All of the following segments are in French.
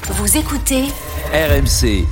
Vous écoutez RMC.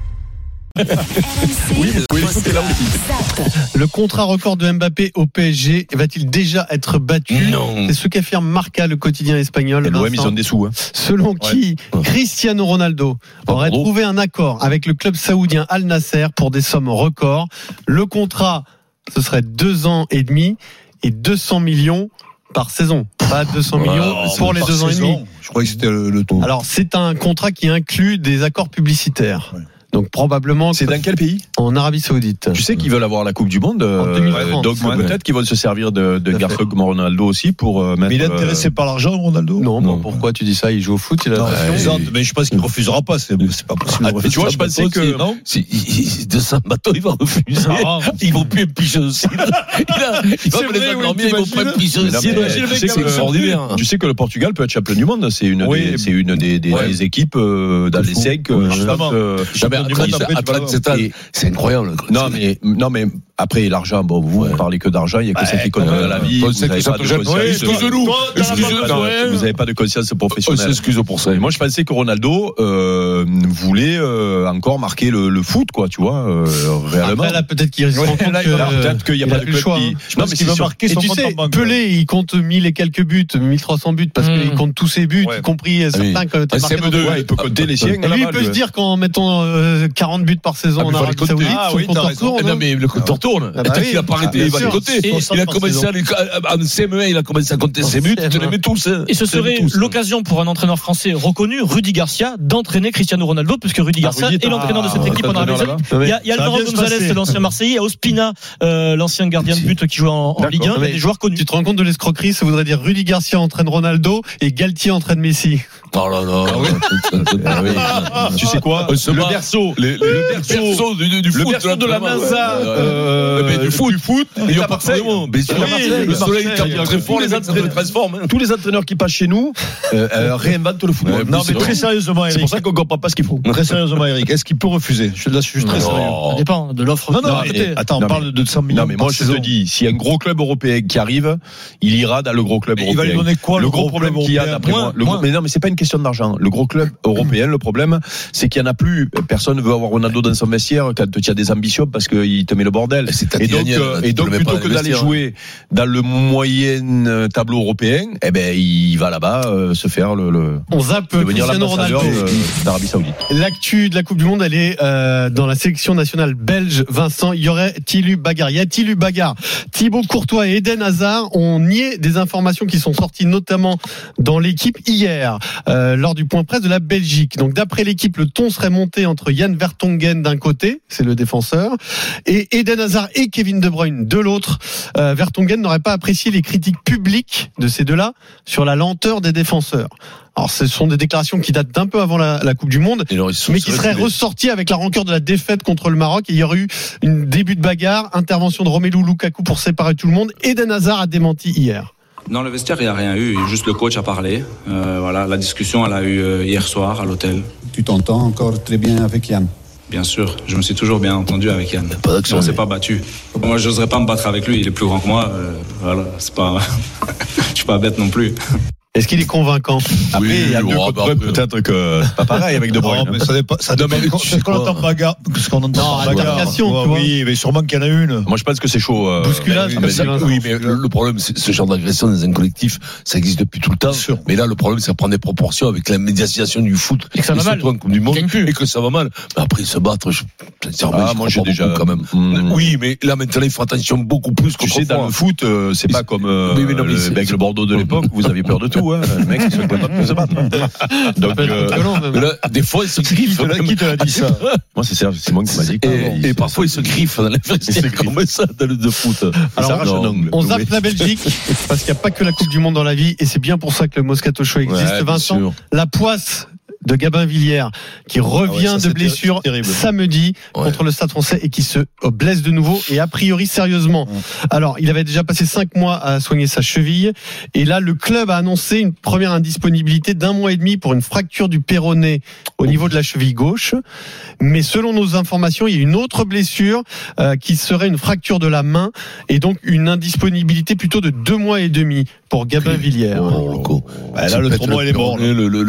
Oui, là aussi. Le contrat record de Mbappé au PSG va-t-il déjà être battu ? Non. C'est ce qu'affirme Marca, le quotidien espagnol. Et l'OM, ils ont des sous. Selon qui Cristiano Ronaldo aurait trouvé un accord avec le club saoudien Al Nasser pour des sommes records. Le contrat, ce serait 2 ans et demi et 200 millions par saison. Pas 200 millions pour les 2 ans et demi. Je crois que c'était le tout. Alors, c'est un contrat qui inclut des accords publicitaires. Ouais. Donc probablement C'est dans quel pays ? en Arabie Saoudite. Tu sais qu'ils veulent avoir la Coupe du Monde. En 2030. Donc peut-être qu'ils vont se servir de garçons comme Ronaldo aussi pour mettre. Mais il est intéressé par l'argent, Ronaldo ? Non, Non. Pourquoi tu dis ça ? Il joue au foot, il a Non, l'impression. mais je pense qu'il ne refusera pas. C'est pas possible. de refuser tu vois, ça. je pensais que Non. De Saint-Bateau, il va refuser. Ils vont plus picher aussi. Il va me les endormir, ils vont pas picher aussi. C'est extraordinaire. Tu sais que le Portugal peut être champion du monde. C'est une des équipes dans les 5. C'est incroyable. Non mais après l'argent, bon, vous ne parlez que d'argent, il n'y a que ça qui compte dans la vie. Vous n'avez pas de conscience. Vous n'avez pas de conscience professionnelle. Excuse pour ça. Et moi, je pensais que Ronaldo voulait encore marquer le foot, quoi, tu vois, réellement. Après, là, peut-être qu'il se rend compte peut-être qu'il n'y a pas de plus le choix. Non, mais qu'il va marquer Et son tu compte sais, en banque. Pelé, il compte 1000 et quelques buts, 1300 buts, parce qu'il compte tous ses buts, y compris certains que tu as marqué. Il peut compter les siens. Et lui, il peut se dire qu'en mettant 40 buts par saison en Arabie Saoudite, son compteur tourne. Non, mais le compteur tourne. bah Peut-être oui. qu'il a pas arrêté, il va les compter. Il a commencé en CM1, il a commencé à compter ses buts, tu les mets tous. Et ce serait l'occasion pour un entraîneur français reconnu, Rudy Garcia, d'entraîner Cristiano Ronaldo, puisque Rudy Garcia est l'entraîneur de cette équipe en Arabie Saoudite. Il y a Alvaro González, l'ancien Marseillais, il y a Ospina, l'ancien gardien de but qui joue en Ligue 1, il y a des joueurs connus. Tu te rends compte de l'escroquerie ? Ça voudrait dire Rudy Garcia entraîne Ronaldo et Galtier entraîne Messi. Oh là là. Tu sais quoi ? Le berceau du foot, le berceau de la NASA du foot. Il y a Marseille. Le soleil tape très fort, les entraîneurs transforment. Tous les entraîneurs qui passent chez nous réinventent le football. Non, mais très sérieusement, C'est Eric. pour ça qu'on ne comprend pas ce qu'ils font. Très sérieusement, Eric. Est-ce qu'il peut refuser ? Je suis très sérieux. Ça dépend de l'offre. Non, peut-être. attends, on parle de 100 millions. Non, mais moi, je te dis, s'il y a un gros club européen qui arrive, il ira dans le gros club européen. Il va lui donner quoi, le gros problème qu'il y a, d'après moi, mais non, mais c'est pas une question d'argent. Le gros club européen, le problème, c'est qu'il y en a plus. Personne ne veut avoir Ronaldo dans son vestiaire quand tu as des ambitions parce qu'il te met le bordel. Et donc, plutôt que d'aller jouer dans le moyen tableau européen, eh ben, il va là-bas se faire On zappe devenir Cristiano l'ambassadeur Ronaldo. d'Arabie Saoudite. L'actu de la Coupe du Monde, elle est dans la sélection nationale belge. Vincent, y aurait-il eu bagarre ? Y a-t-il eu bagarre ? Thibaut Courtois et Eden Hazard ont nié des informations qui sont sorties notamment dans l'équipe hier, lors du point presse de la Belgique. Donc d'après l'équipe, le ton serait monté entre Jan Vertonghen d'un côté, c'est le défenseur, et Eden Hazard et Kevin De Bruyne de l'autre. Vertonghen n'aurait pas apprécié les critiques publiques de ces deux-là sur la lenteur des défenseurs. Alors, ce sont des déclarations qui datent d'un peu avant la Coupe du Monde, mais qui seraient ressorties avec la rancœur de la défaite contre le Maroc. Et il y aurait eu un début de bagarre, intervention de Romelu Lukaku pour séparer tout le monde. Eden Hazard a démenti hier. Dans le vestiaire, il n'y a rien eu. Juste le coach a parlé. Voilà, la discussion, elle a eu hier soir à l'hôtel. Tu t'entends encore très bien avec Yann ? Bien sûr, je me suis toujours bien entendu avec Yann. Pas d'action, On ne s'est pas battu. Moi, je n'oserais pas me battre avec lui. Il est plus grand que moi. Voilà, c'est pas. Je suis pas bête non plus. Est-ce qu'il est convaincant ? Après, il y a deux contre peut-être que c'est pas pareil avec De Bruyne. Non, mais ça dépend. C'est qu'on entend bagarre. Ce qu'on entend bagarre. Oui, mais sûrement qu'il y en a une. Moi, je pense que c'est chaud. Bousculade. Oui, mais le problème, c'est ce genre d'agression dans un collectif, ça existe depuis tout le temps. Mais là, le problème, c'est que ça prend des proportions avec la médiatisation du foot. Et que ça va mal. En Coupe du Monde. Et que ça va mal. Mais après, se battre, sincèrement, moi, j'ai déjà quand même. Oui, mais là, maintenant, il faut attention beaucoup plus. Tu sais, dans le foot, c'est pas comme avec le Bordeaux de l'époque, vous aviez peur de tout. Le mec, il se capable de se battre. Donc, là, des fois, il se griffe. Qui te l'a dit ça ? Moi, c'est Serge Simon qui m'a dit. Et parfois, il se griffe dans les vestiaires comme ça, dans le de foot. Alors, on zappe la Belgique, parce qu'il n'y a pas que la Coupe du Monde dans la vie, et c'est bien pour ça que le Moscato Show existe. Vincent, la poisse de Gabin Villiers qui revient de blessure samedi contre le Stade Français et qui se blesse de nouveau et a priori sérieusement. Alors, il avait déjà passé 5 mois à soigner sa cheville et là, le club a annoncé une première indisponibilité d'1 mois et demi pour une fracture du péroné au niveau de la cheville gauche. Mais selon nos informations, il y a une autre blessure qui serait une fracture de la main et donc une indisponibilité plutôt de 2 mois et demi. pour Gabin Villiers. Là, le tournoi, il est mort.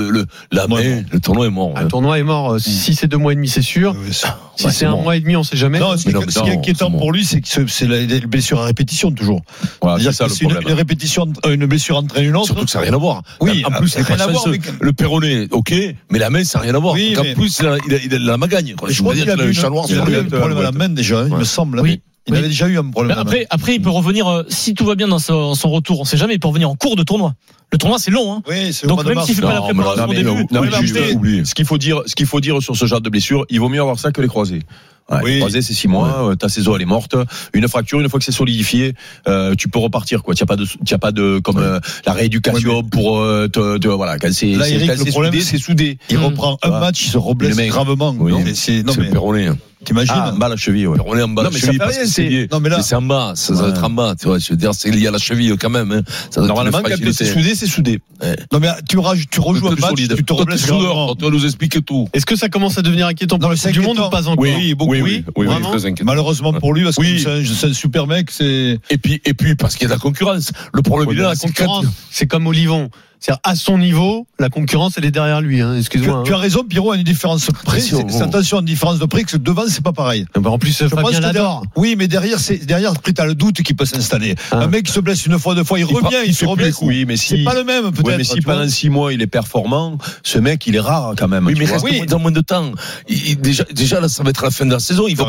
Le tournoi est mort. Le tournoi est mort. Si c'est 2 mois et demi, c'est sûr. Si c'est 1 mois et demi, on sait jamais. Non, ce qui est inquiétant pour lui, c'est que c'est la blessure à répétition, toujours. C'est ça le problème. Une répétition, une blessure entraîne une autre. Surtout que ça n'a rien à voir. Oui, en plus, le péroné, ok, mais la main, ça n'a rien à voir. Oui, en plus, il a la magagne. Je crois qu'il a eu un problème à la main déjà, il me semble. Oui. Il avait déjà eu un problème. Après, il peut revenir, si tout va bien dans son retour, on sait jamais, il peut revenir en cours de tournoi. Le tournoi, c'est long, hein. Oui, c'est donc même s'il fait pas la préparation au début. Ce qu'il faut dire sur ce genre de blessure, il vaut mieux avoir ça que les croisés. Les croisés, c'est 6 mois, ta saison elle est morte. Une fracture, une fois que c'est solidifié, tu peux repartir, quoi. Tu n'as pas de comme la rééducation pour voilà, quand c'est là, Eric, le problème, c'est soudé. Il reprend un match, il se reblesse gravement. C'est le péroné. T'imagines en bas la cheville, péroné en bas la cheville parce que c'est en bas, ça va être en bas, tu vois, je veux dire c'est lié à la cheville quand même, hein. Normalement quand c'est soudé. Non mais tu rejoues un match, tu te reblesses gravement. Tu vas nous expliquer tout. Est-ce que ça commence à devenir inquiétant pour le du monde ou pas encore? Oui, beaucoup. Oui, très inquiétant. Malheureusement pour lui parce que c'est un super mec, c'est et puis parce qu'il y a de la concurrence. Le problème il est la concurrence, c'est comme Olivon. C'est-à-dire, à son niveau, la concurrence, elle est derrière lui, hein. Excuse-moi. Tu as raison, Pierrot, à une différence près. Attention, à une différence de près, que devant, c'est pas pareil. En plus, Fabien l'adore. Oui, mais derrière, après, t'as le doute qui peut s'installer. Un mec qui se blesse une fois, 2 fois, il revient, il se reblesse. Oui, mais c'est pas le même, peut-être. Oui, mais si pendant 6 mois, il est performant, ce mec, il est rare, quand même. Oui, mais reste dans moins de temps. Déjà, là, ça va être la fin de la saison. Ils vont,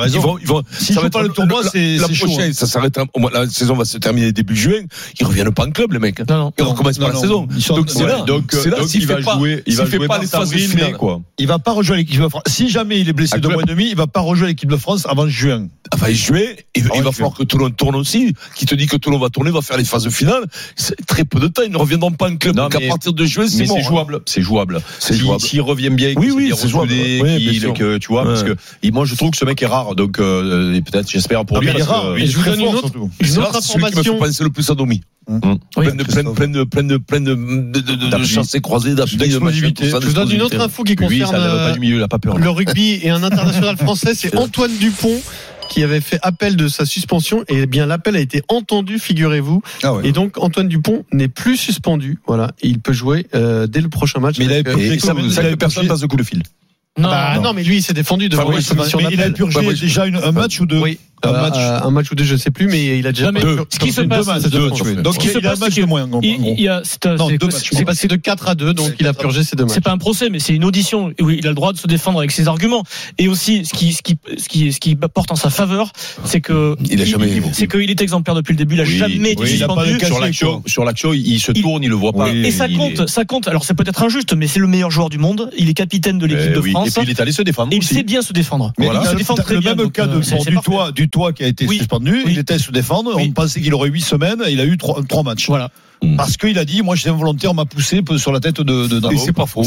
si ça va pas le tournoi, c'est chaud. Ça s'arrête, la saison va se terminer début juin. Ils reviennent pas en club, les mecs. Ils recommencent pas la saison. Donc, c'est là. C'est là, il va jouer pas les phases finales, quoi. Il va pas rejoindre l'équipe de France. Si jamais il est blessé 2 mois et demi, il va pas rejoindre l'équipe de France avant juin. Enfin, il va falloir que Toulon tourne aussi. Qui te dit que Toulon va tourner, va faire les phases finales. C'est très peu de temps. Ils ne reviendront pas en club. Donc, à partir de juin, c'est jouable. C'est jouable. S'il revient bien, c'est jouable. Tu vois, parce que moi, je trouve que ce mec est rare. Donc, peut-être, j'espère pour lui. Il est rare. Je vous donne une autre information. Celui qui me fait penser le plus à Domi. Plein de chassés croisés, d'explosivité. Je vous donne une autre info qui concerne le rugby et un international français, c'est Antoine Dupont qui avait fait appel de sa suspension et bien l'appel a été entendu, figurez-vous. Et donc Antoine Dupont n'est plus suspendu. Voilà, il peut jouer dès le prochain match. Mais ça que personne passe le coup de fil. Non, mais lui il s'est défendu devant la commission d'appel. Il a purgé déjà un match ou 2. Oui. Un match ou 2, je sais plus, mais il a déjà ce qui se passe, donc il a un match de moins. C'est passé de 4 à 2, donc il a purgé ces 2 matchs. C'est pas un procès, mais c'est une audition où il a le droit de se défendre avec ses arguments. Et aussi, ce qui porte en sa faveur, c'est que qu'il est exemplaire depuis le début. Il a jamais été suspendu. Sur l'action, il se tourne, il le voit pas. Et ça compte. Alors c'est peut-être injuste, mais c'est le meilleur joueur du monde. Il est capitaine de l'équipe de France. Et puis il est allé se défendre. Et il sait bien se défendre. Il se défend très bien. Le même cas du Toit qui a été suspendu, il était à se défendre. On pensait qu'il aurait 8 semaines, il a eu 3 matchs. Voilà. Parce qu'il a dit, moi j'étais involontaire, on m'a poussé sur la tête de Et c'est pas faux.